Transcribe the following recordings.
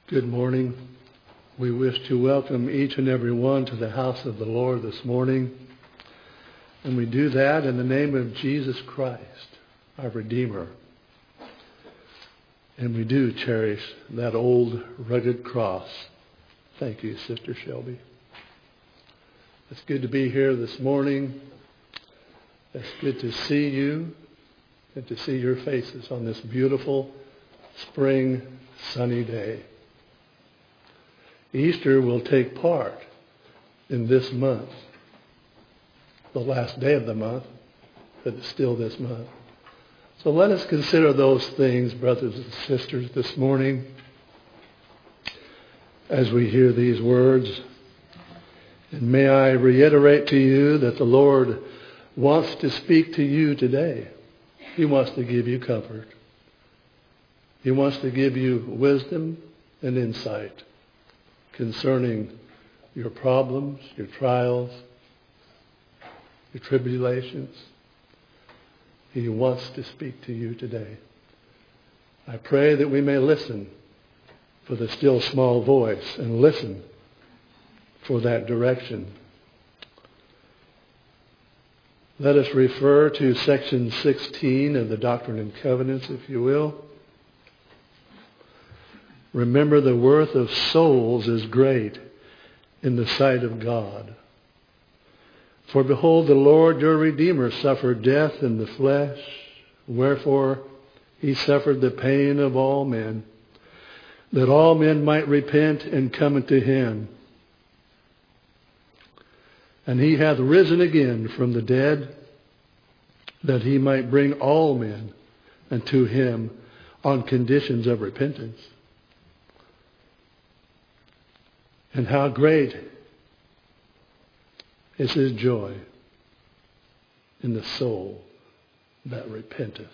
Good morning. We wish to welcome each and every one to the house of the Lord this morning. And we do that in the name of Jesus Christ, our Redeemer. And we do cherish that old rugged cross. Thank you, Sister Shelby. It's good to be here this morning. It's good to see you and to see your faces on this beautiful spring sunny day. Easter will take part in this month, the last day of the month, but it's still this month. So let us consider those things, brothers and sisters, this morning as we hear these words. And may I reiterate to you that the Lord wants to speak to you today. He wants to give you comfort. He wants to give you wisdom and insight concerning your problems, your trials, your tribulations. He wants to speak to you today. I pray that we may listen for the still small voice and listen for that direction. Let us refer to section 16 of the Doctrine and Covenants, if you will. Remember, the worth of souls is great in the sight of God. For behold, the Lord your Redeemer suffered death in the flesh, wherefore he suffered the pain of all men, that all men might repent and come unto him. And he hath risen again from the dead, that he might bring all men unto him on conditions of repentance. And how great is his joy in the soul that repenteth.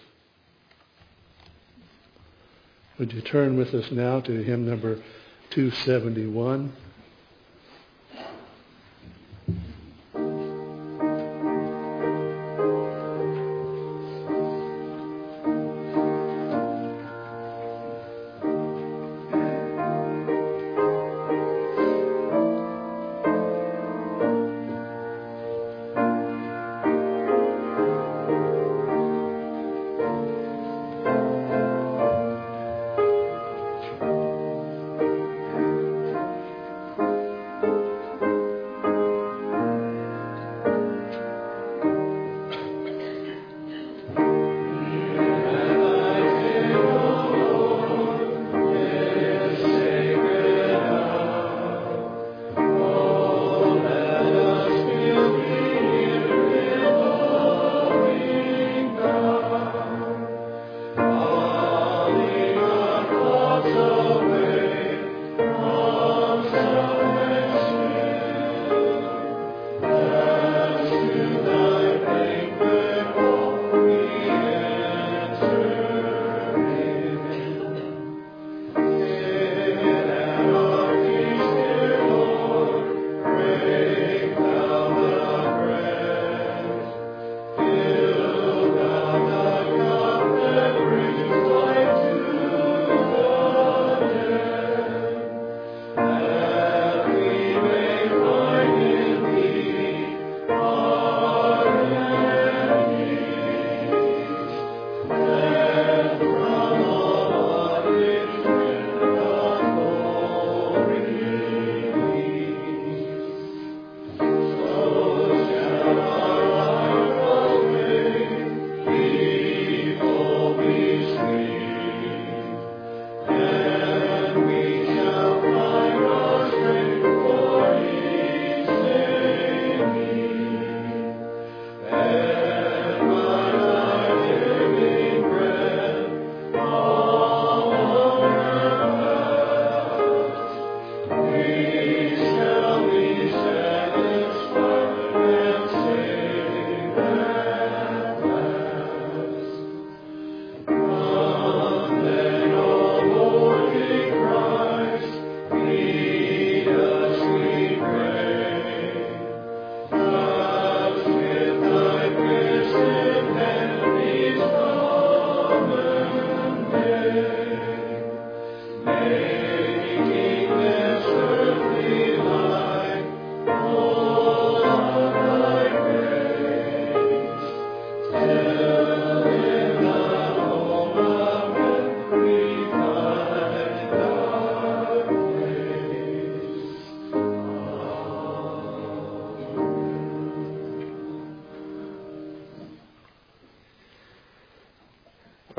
Would you turn with us now to hymn number 271?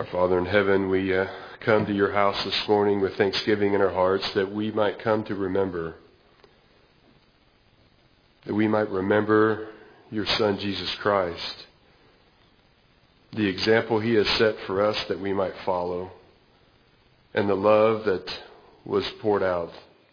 Our Father in heaven, we come to your house this morning with thanksgiving in our hearts that we might come to remember, that we might remember your Son, Jesus Christ, the example he has set for us that we might follow, and the love that was poured out,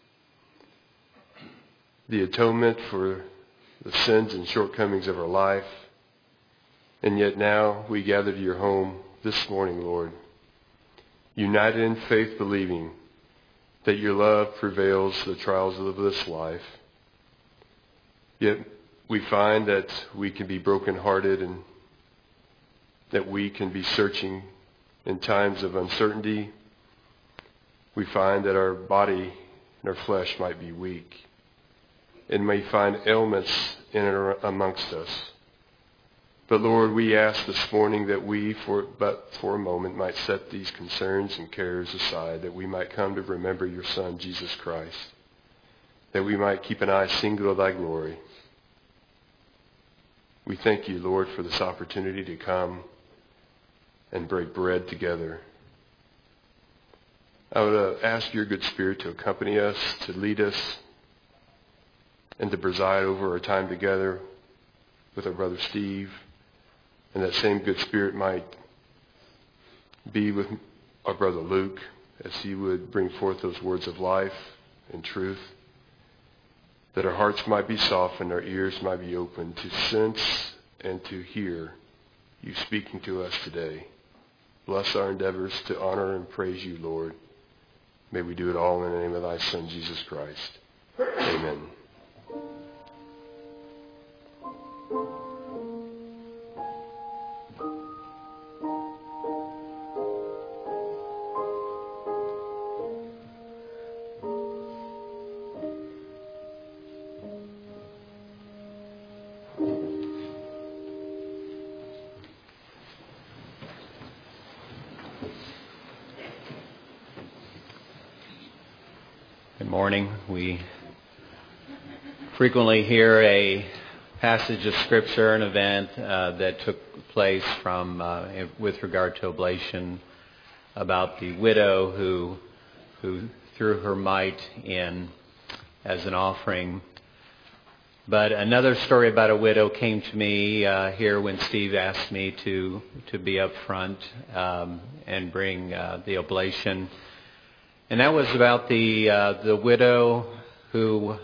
the atonement for the sins and shortcomings of our life. And yet now we gather to your home this morning, Lord, united in faith, believing that your love prevails the trials of this life. Yet we find that we can be brokenhearted and that we can be searching in times of uncertainty. We find that our body and our flesh might be weak and may find ailments in and amongst us. But Lord, we ask this morning that we, for a moment, might set these concerns and cares aside, that we might come to remember your Son, Jesus Christ, that we might keep an eye single to thy glory. We thank you, Lord, for this opportunity to come and break bread together. I would ask your good Spirit to accompany us, to lead us, and to preside over our time together with our brother Steve. And that same good Spirit might be with our brother Luke as he would bring forth those words of life and truth, that our hearts might be softened, our ears might be open to sense and to hear you speaking to us today. Bless our endeavors to honor and praise you, Lord. May we do it all in the name of thy Son, Jesus Christ. Amen. Good morning. We frequently hear a passage of Scripture, an event that took place with regard to oblation, about the widow who threw her mite in as an offering. But another story about a widow came to me here when Steve asked me to be up front and bring the oblation. And that was about the widow who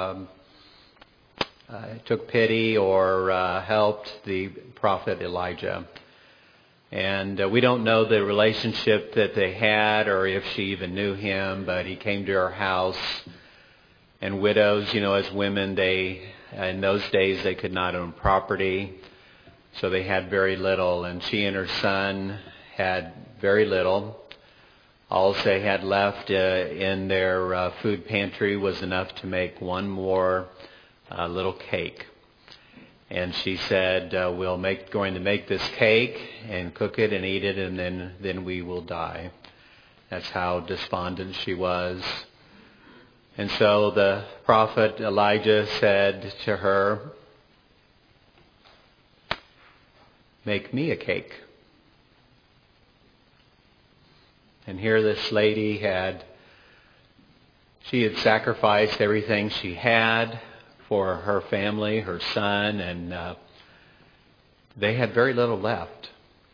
took pity or helped the prophet Elijah. And we don't know the relationship that they had or if she even knew him, but he came to her house. And widows, as women, in those days they could not own property, so they had very little. And she and her son had very little. All they had left in their food pantry was enough to make one more little cake. And she said, we're going to make this cake and cook it and eat it, and then we will die. That's how despondent she was. And so the prophet Elijah said to her, make me a cake. And here this lady had sacrificed everything she had for her family, her son, and they had very little left.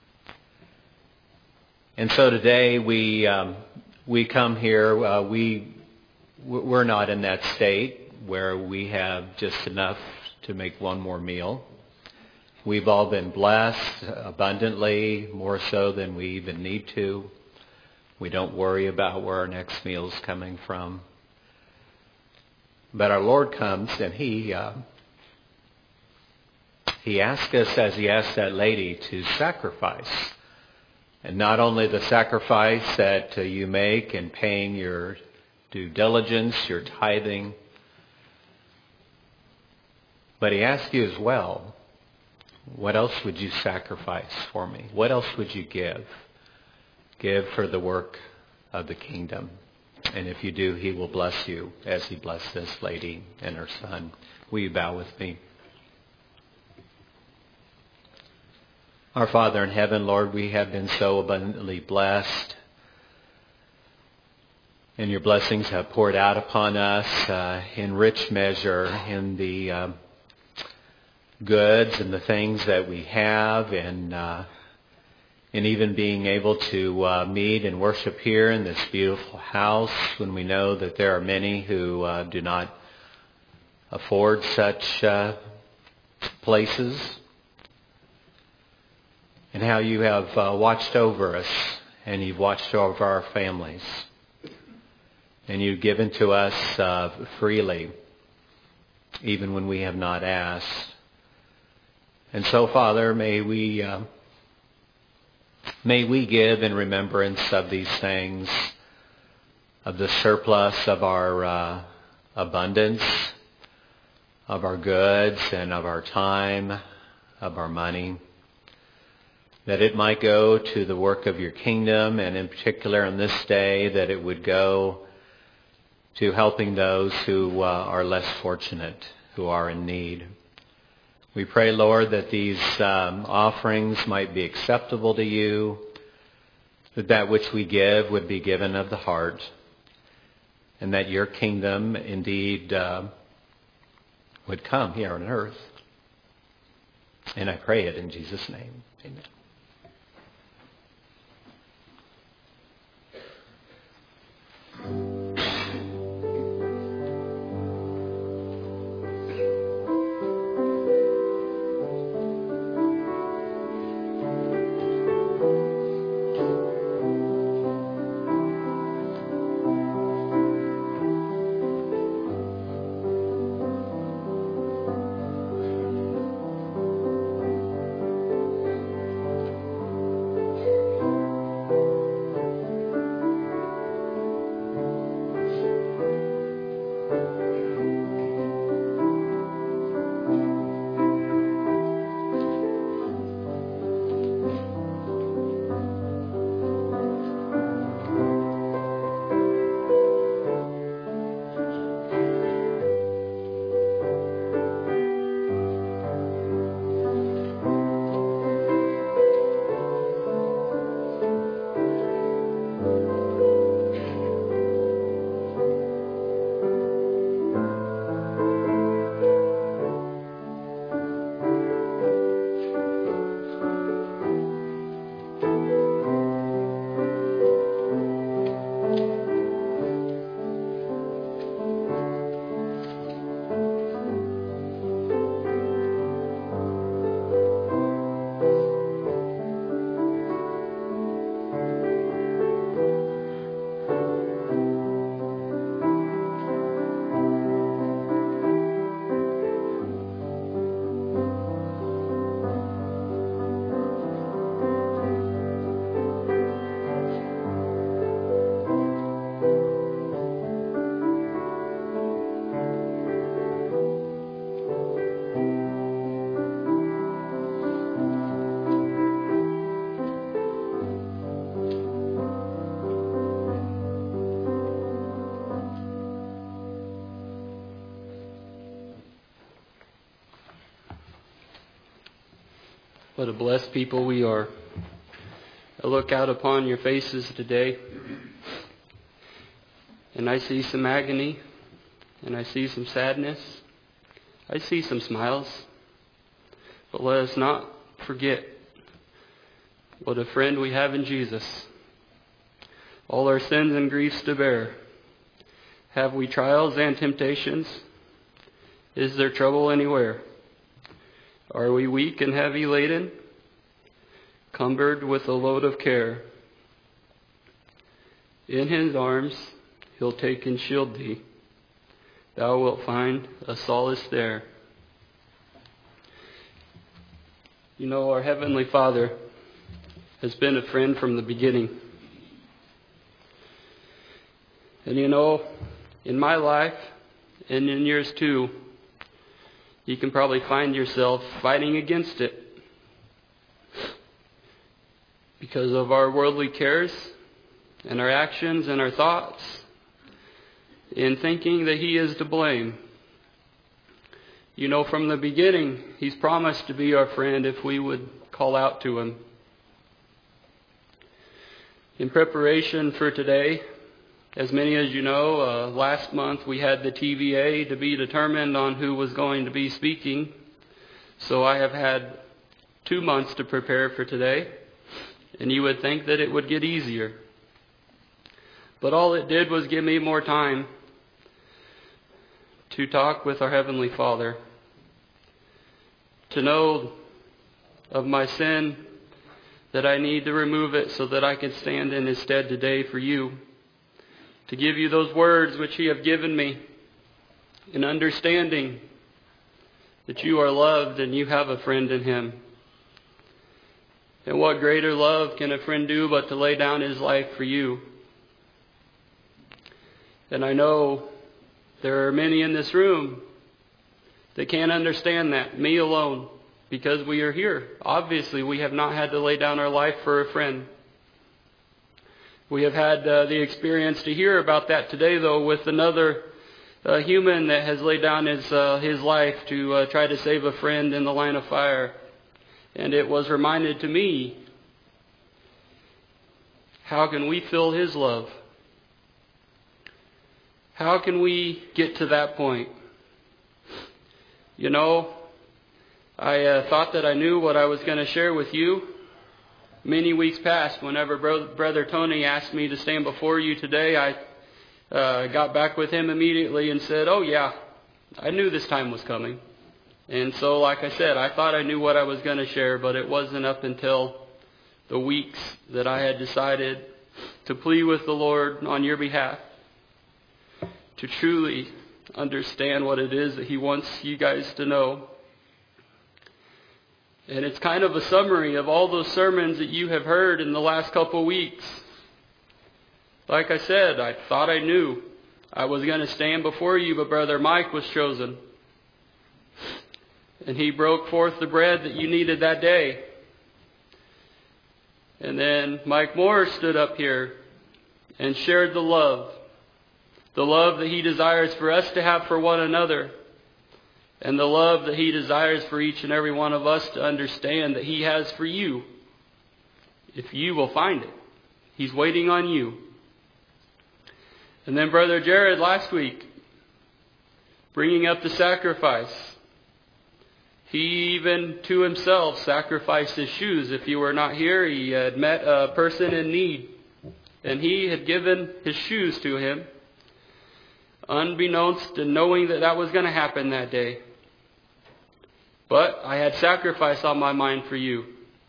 And so today we come here, we're not in that state where we have just enough to make one more meal. We've all been blessed abundantly, more so than we even need to. We don't worry about where our next meal is coming from. But our Lord comes and He asks us, as He asked that lady, to sacrifice. And not only the sacrifice that you make in paying your due diligence, your tithing, but He asks you as well, what else would you sacrifice for me? What else would you give? Give for the work of the kingdom. And if you do, He will bless you as He blessed this lady and her son. Will you bow with me? Our Father in heaven, Lord, we have been so abundantly blessed. And your blessings have poured out upon us in rich measure in the goods and the things that we have, and even being able to meet and worship here in this beautiful house when we know that there are many who do not afford such places. And how you have watched over us, and you've watched over our families. And you've given to us freely, even when we have not asked. And so, Father, may we give in remembrance of these things, of the surplus of our abundance, of our goods and of our time, of our money, that it might go to the work of your kingdom, and in particular on this day, that it would go to helping those who are less fortunate, who are in need. We pray, Lord, that these offerings might be acceptable to you, that which we give would be given of the heart, and that your kingdom indeed would come here on earth. And I pray it in Jesus' name. Amen. What a blessed people we are. I look out upon your faces today, and I see some agony, and I see some sadness. I see some smiles. But let us not forget what a friend we have in Jesus. All our sins and griefs to bear. Have we trials and temptations? Is there trouble anywhere? Are we weak and heavy laden, cumbered with a load of care? In his arms he'll take and shield thee. Thou wilt find a solace there. You know, our Heavenly Father has been a friend from the beginning. And you know, in my life, and in yours too, you can probably find yourself fighting against it because of our worldly cares and our actions and our thoughts, in thinking that He is to blame. You know, from the beginning, He's promised to be our friend if we would call out to Him. In preparation for today, as many as you know, last month we had the TVA to be determined on who was going to be speaking. So I have had 2 months to prepare for today, and you would think that it would get easier. But all it did was give me more time to talk with our Heavenly Father, to know of my sin, that I need to remove it so that I can stand in His stead today for you, to give you those words which He have given me, in understanding that you are loved and you have a friend in Him. And what greater love can a friend do but to lay down his life for you? And I know there are many in this room that can't understand that, me alone, because we are here. Obviously, we have not had to lay down our life for a friend. We have had the experience to hear about that today, though, with another human that has laid down his life to try to save a friend in the line of fire. And it was reminded to me, how can we feel His love? How can we get to that point? You know, I thought that I knew what I was going to share with you many weeks past. Whenever Brother Tony asked me to stand before you today, I got back with him immediately and said, oh yeah, I knew this time was coming. And so, like I said, I thought I knew what I was going to share, but it wasn't up until the weeks that I had decided to plead with the Lord on your behalf, to truly understand what it is that He wants you guys to know. And it's kind of a summary of all those sermons that you have heard in the last couple of weeks. Like I said, I thought I knew I was going to stand before you, but Brother Mike was chosen. And he broke forth the bread that you needed that day. And then Mike Moore stood up here and shared the love that he desires for us to have for one another, and the love that he desires for each and every one of us to understand that He has for you, if you will find it. He's waiting on you. And then Brother Jared last week, bringing up the sacrifice. He even to himself sacrificed his shoes. If you were not here, he had met a person in need, and he had given his shoes to him, unbeknownst and knowing that that was going to happen that day. But I had sacrifice on my mind for you.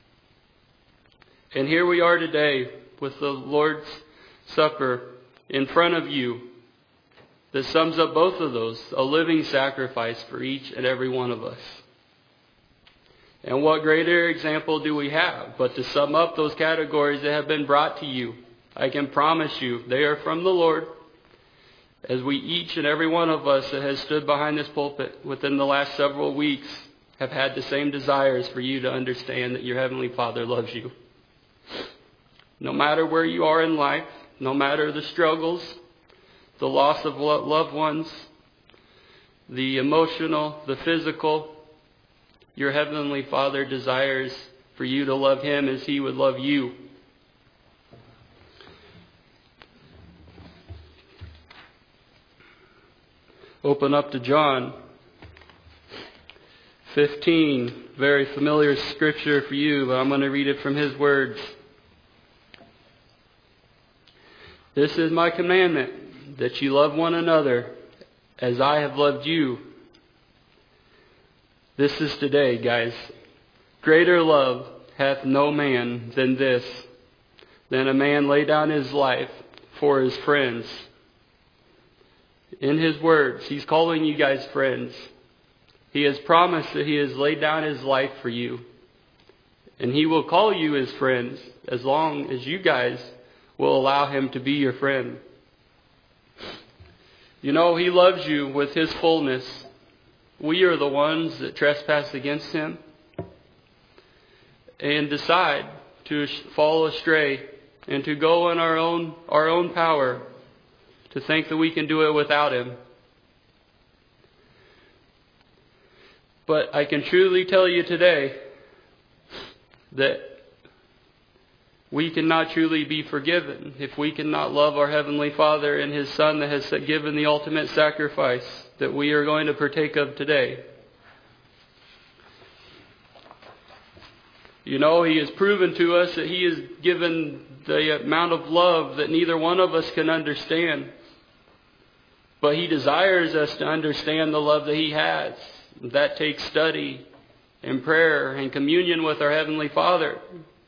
And here we are today with the Lord's Supper in front of you that sums up both of those, a living sacrifice for each and every one of us. And what greater example do we have but to sum up those categories that have been brought to you? I can promise you they are from the Lord, as we each and every one of us that has stood behind this pulpit within the last several weeks have had the same desires for you to understand that your Heavenly Father loves you. No matter where you are in life, no matter the struggles, the loss of loved ones, the emotional, the physical, your Heavenly Father desires for you to love Him as He would love you. Open up to John 15. Very familiar scripture for you, but I'm going to read it from His words. This is my commandment, that you love one another as I have loved you. This is today, guys. Greater love hath no man than this, than a man lay down his life for his friends. In His words, He's calling you guys friends. He has promised that He has laid down His life for you. And He will call you His friends as long as you guys will allow Him to be your friend. You know, He loves you with His fullness. We are the ones that trespass against Him and decide to fall astray and to go in our own power, to think that we can do it without Him. But I can truly tell you today that we cannot truly be forgiven if we cannot love our Heavenly Father and His Son that has given the ultimate sacrifice that we are going to partake of today. You know, He has proven to us that He has given the amount of love that neither one of us can understand. But He desires us to understand the love that He has. That takes study and prayer and communion with our Heavenly Father.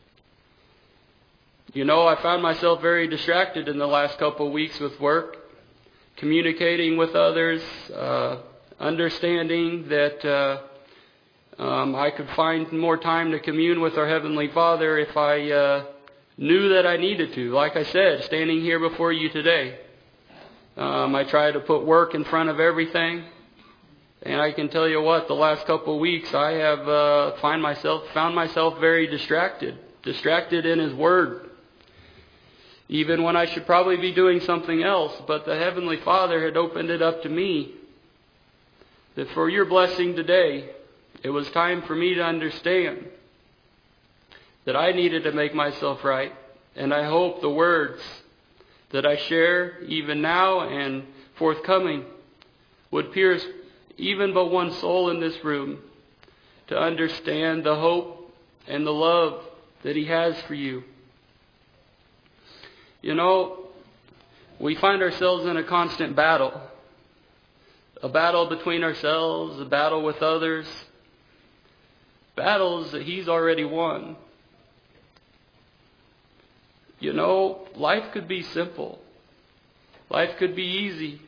You know, I found myself very distracted in the last couple of weeks with work, communicating with others, understanding that I could find more time to commune with our Heavenly Father if I knew that I needed to. Like I said, standing here before you today, I try to put work in front of everything. And I can tell you what, the last couple of weeks I have found myself very distracted in His Word. Even when I should probably be doing something else. But the Heavenly Father had opened it up to me that for your blessing today, it was time for me to understand that I needed to make myself right. And I hope the words that I share even now and forthcoming would pierce even but one soul in this room to understand the hope and the love that He has for you. You know, we find ourselves in a constant battle. A battle between ourselves, a battle with others. Battles that He's already won. You know, life could be simple. Life could be easy.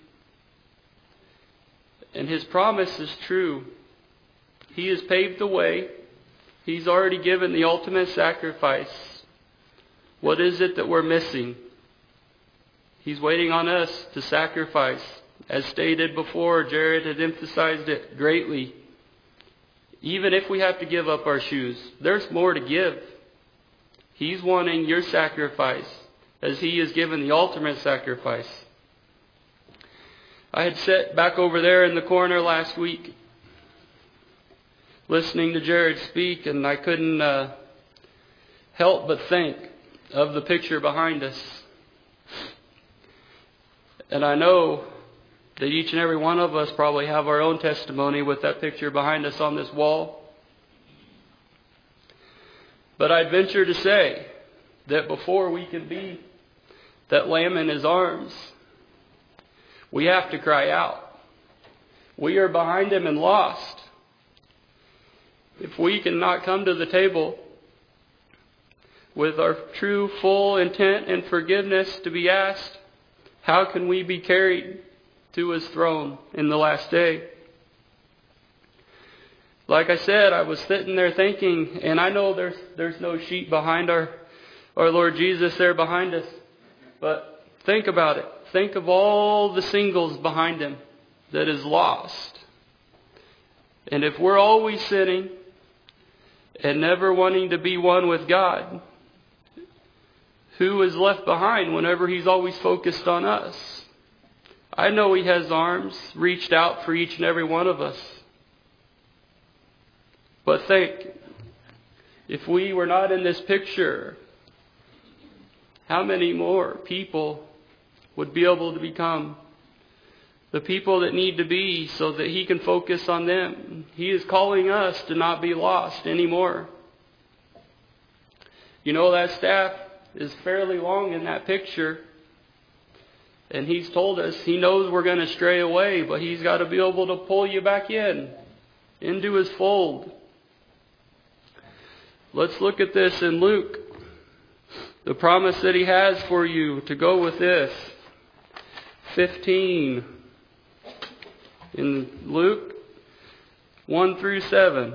And His promise is true. He has paved the way. He's already given the ultimate sacrifice. What is it that we're missing? He's waiting on us to sacrifice. As stated before, Jared had emphasized it greatly. Even if we have to give up our shoes, there's more to give. He's wanting your sacrifice as He has given the ultimate sacrifice. I had sat back over there in the corner last week listening to Jared speak, and I couldn't help but think of the picture behind us. And I know that each and every one of us probably have our own testimony with that picture behind us on this wall. But I'd venture to say that before we can be that lamb in His arms, we have to cry out. We are behind Him and lost. If we cannot come to the table with our true, full intent and forgiveness to be asked, how can we be carried to His throne in the last day? Like I said, I was sitting there thinking, and I know there's no sheet behind our Lord Jesus there behind us. But think about it. Think of all the singles behind Him that is lost. And if we're always sinning and never wanting to be one with God, who is left behind whenever He's always focused on us? I know He has arms reached out for each and every one of us. But think, if we were not in this picture, how many more people would be able to become the people that need to be so that He can focus on them? He is calling us to not be lost anymore. You know, that staff is fairly long in that picture. And He's told us He knows we're going to stray away, but He's got to be able to pull you back into His fold. Let's look at this in Luke. The promise that He has for you to go with this. 15. In Luke 1 through 7.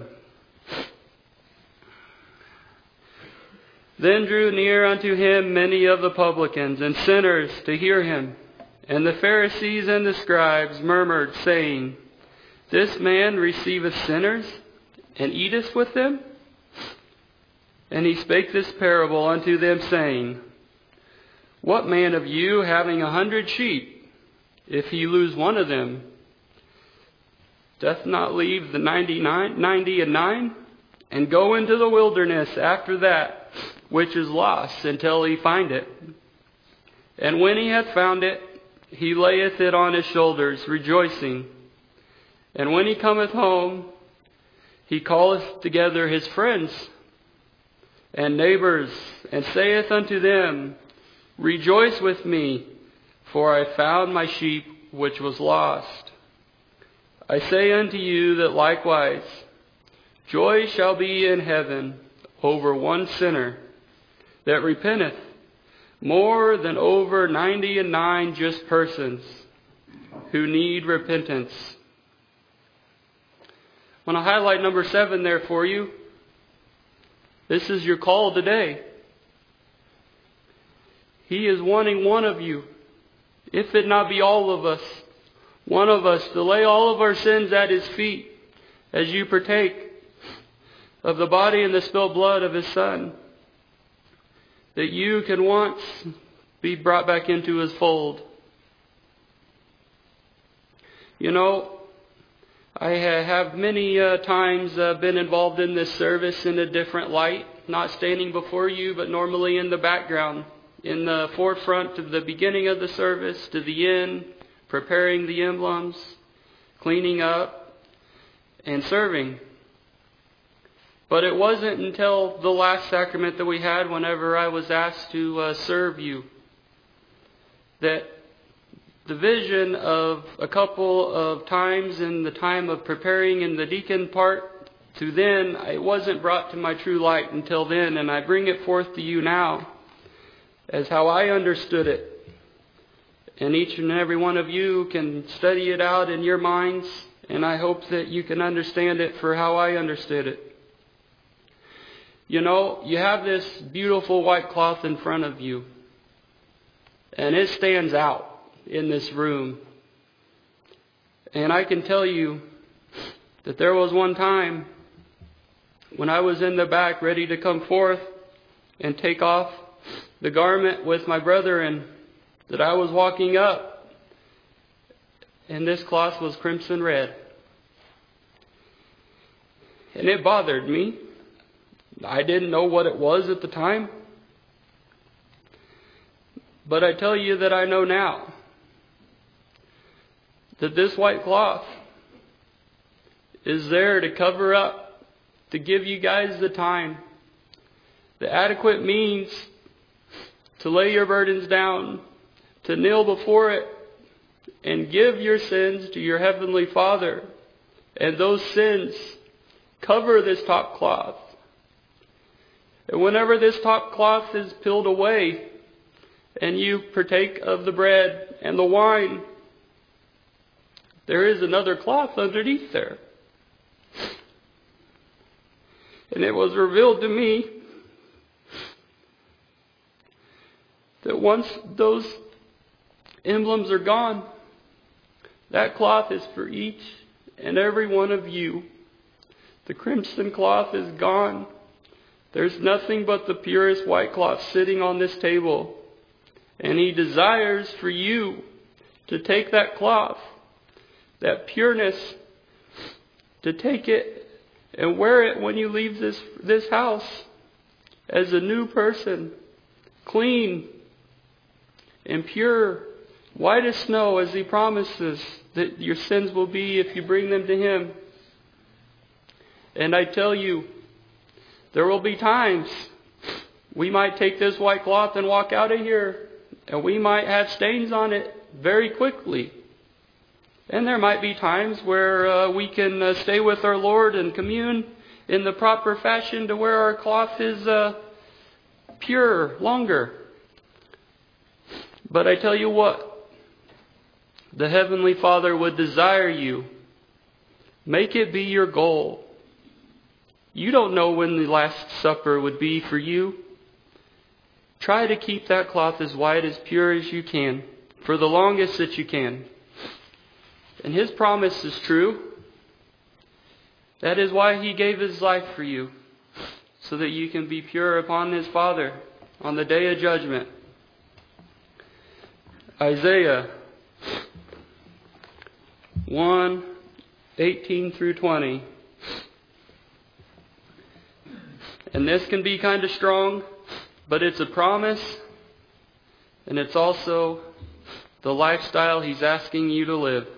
Then drew near unto Him many of the publicans and sinners to hear Him. And the Pharisees and the scribes murmured, saying, This man receiveth sinners, and eateth with them? And He spake this parable unto them, saying, What man of you, having 100 sheep, if he lose one of them, doth not leave the 90 and 9, and go into the wilderness after that which is lost until he find it. And when he hath found it, he layeth it on his shoulders, rejoicing. And when he cometh home, he calleth together his friends and neighbors, and saith unto them, Rejoice with me, for I found my sheep which was lost. I say unto you that likewise joy shall be in heaven over one sinner that repenteth, more than over 90 and 9 just persons who need repentance. I want to highlight number 7 there for you. This is your call today. He is wanting one of you, if it not be all of us, one of us, to lay all of our sins at His feet as you partake of the body and the spilled blood of His Son, that you can once be brought back into His fold. You know, I have many times been involved in this service in a different light, not standing before you, but normally in the background, in the forefront of the beginning of the service to the end, preparing the emblems, cleaning up, and serving. But it wasn't until the last sacrament that we had, whenever I was asked to serve you, that the vision of a couple of times in the time of preparing in the deacon part to then, it wasn't brought to my true light until then, and I bring it forth to you now as how I understood it. And each and every one of you can study it out in your minds, and I hope that you can understand it for how I understood it. You know, you have this beautiful white cloth in front of you, and it stands out in this room. And I can tell you that there was one time when I was in the back ready to come forth and take off the garment with my brethren, that I was walking up, and this cloth was crimson red. And it bothered me. I didn't know what it was at the time. But I tell you that I know now that this white cloth is there to cover up, to give you guys the time, the adequate means to lay your burdens down, to kneel before it, and give your sins to your Heavenly Father. And those sins cover this top cloth. And whenever this top cloth is peeled away, and you partake of the bread and the wine, there is another cloth underneath there. And it was revealed to me that once those emblems are gone, that cloth is for each and every one of you. The crimson cloth is gone. There's nothing but the purest white cloth sitting on this table. And He desires for you to take that cloth, that pureness, to take it and wear it when you leave this house as a new person, clean and pure, white as snow, as He promises that your sins will be if you bring them to Him. And I tell you, there will be times we might take this white cloth and walk out of here, and we might have stains on it very quickly. And there might be times where we can stay with our Lord and commune in the proper fashion to where our cloth is pure longer. But I tell you what, the Heavenly Father would desire you. Make it be your goal. You don't know when the Last Supper would be for you. Try to keep that cloth as white, as pure as you can, for the longest that you can. And His promise is true. That is why He gave His life for you, so that you can be pure upon His Father on the day of judgment. Isaiah 1 18 through 20. And this can be kind of strong, but it's a promise, and it's also the lifestyle He's asking you to live.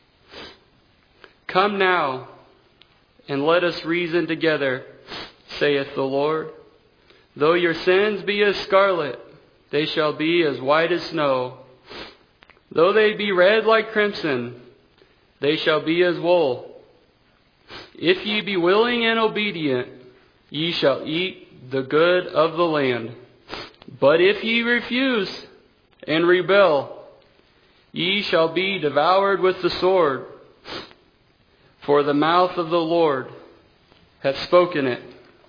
Come now, and let us reason together, saith the Lord. Though your sins be as scarlet, they shall be as white as snow. Though they be red like crimson, they shall be as wool. If ye be willing and obedient, ye shall eat the good of the land. But if ye refuse and rebel, ye shall be devoured with the sword. For the mouth of the Lord hath spoken it.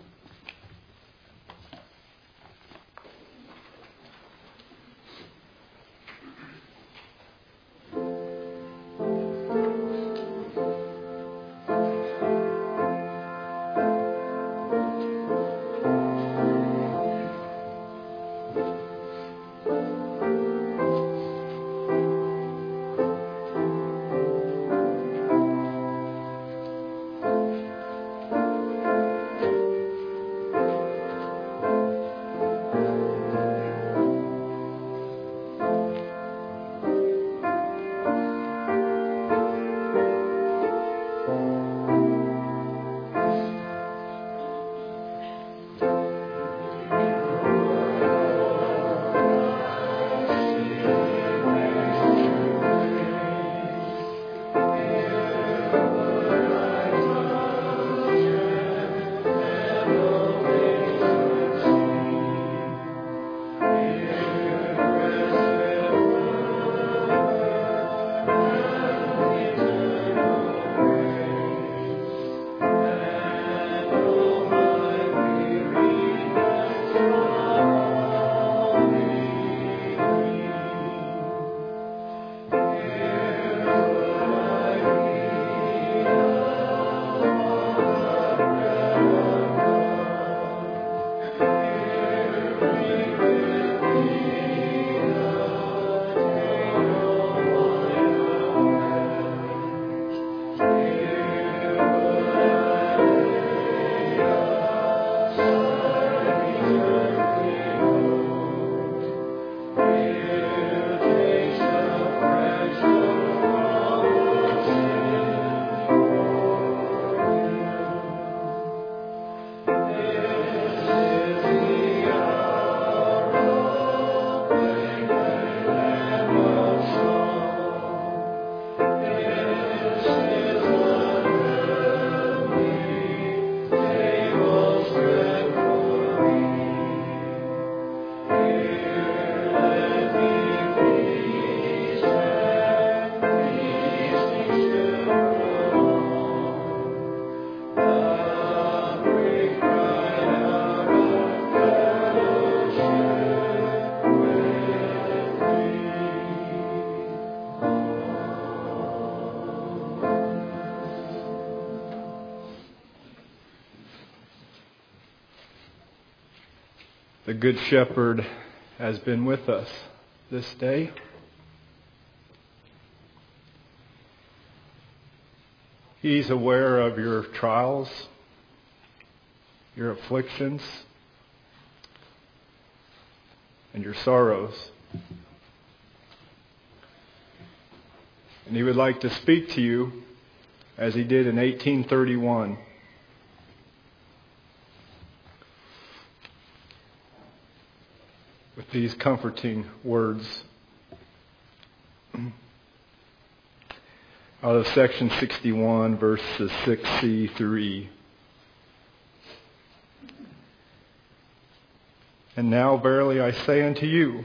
The Good Shepherd has been with us this day. He's aware of your trials, your afflictions, and your sorrows. And He would like to speak to you as He did in 1831. With these comforting words out of section 61, verses 6c through E. And now verily I say unto you,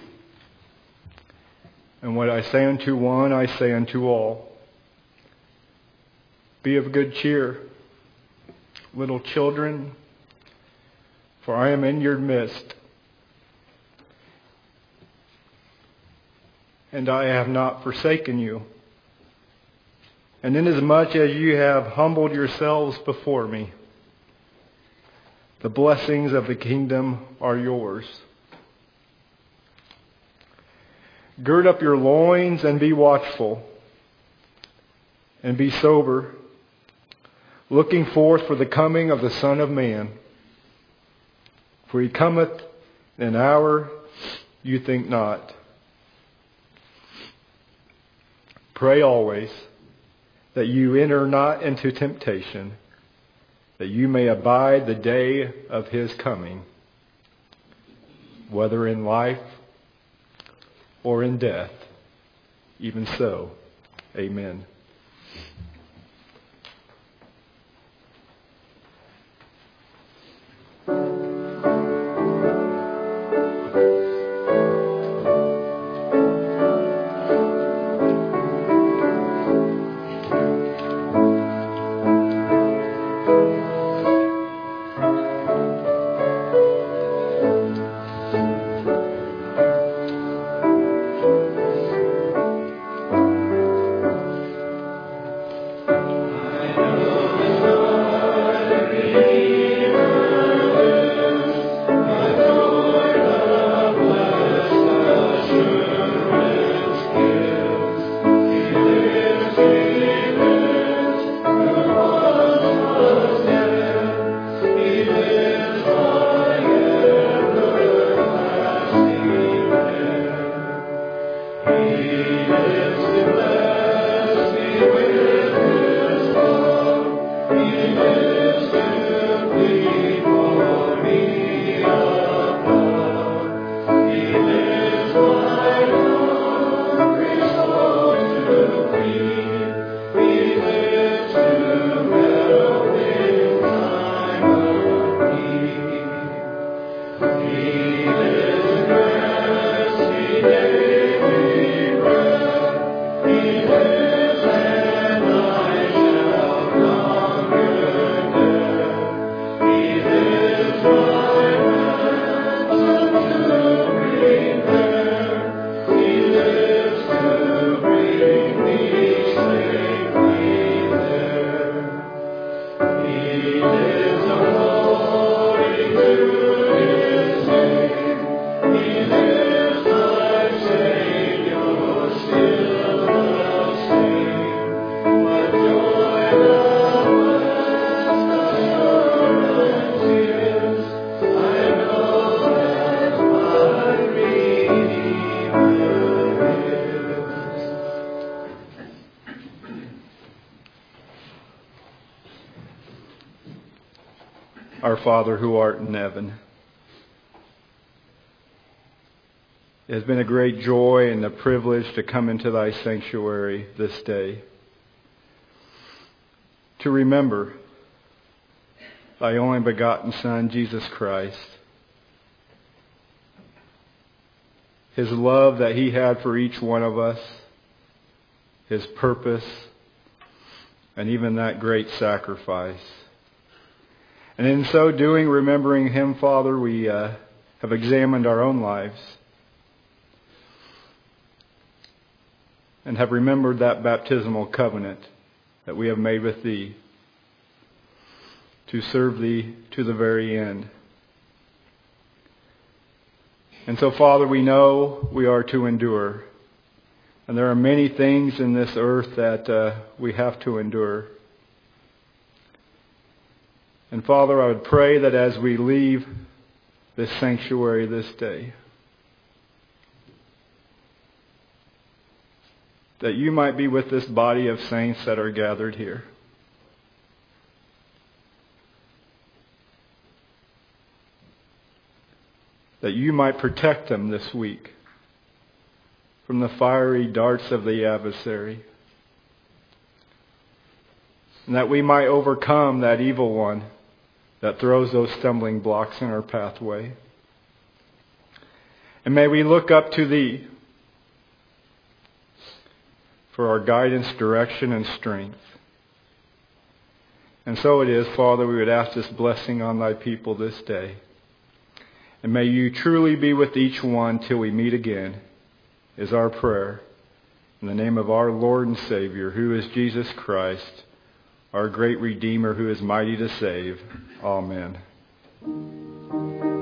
and what I say unto one, I say unto all, be of good cheer, little children, for I am in your midst. And I have not forsaken you. And inasmuch as you have humbled yourselves before me, the blessings of the kingdom are yours. Gird up your loins and be watchful, and be sober. looking forth for the coming of the Son of Man. For he cometh in an hour you think not. Pray always that you enter not into temptation, that you may abide the day of his coming, whether in life or in death. Even so, amen. Our Father who art in heaven, it has been a great joy and a privilege to come into thy sanctuary this day, to remember thy only begotten Son, Jesus Christ, his love that he had for each one of us, his purpose, and even that great sacrifice. And in so doing, remembering him, Father, we have examined our own lives and have remembered that baptismal covenant that we have made with thee to serve thee to the very end. And so, Father, we know we are to endure. And there are many things in this earth that we have to endure. And Father, I would pray that as we leave this sanctuary this day, that you might be with this body of saints that are gathered here. That you might protect them this week from the fiery darts of the adversary. And that we might overcome that evil one that throws those stumbling blocks in our pathway. And may we look up to thee for our guidance, direction, and strength. And so it is, Father, we would ask this blessing on thy people this day. And may you truly be with each one till we meet again, is our prayer. In the name of our Lord and Savior, who is Jesus Christ, our great Redeemer who is mighty to save. Amen.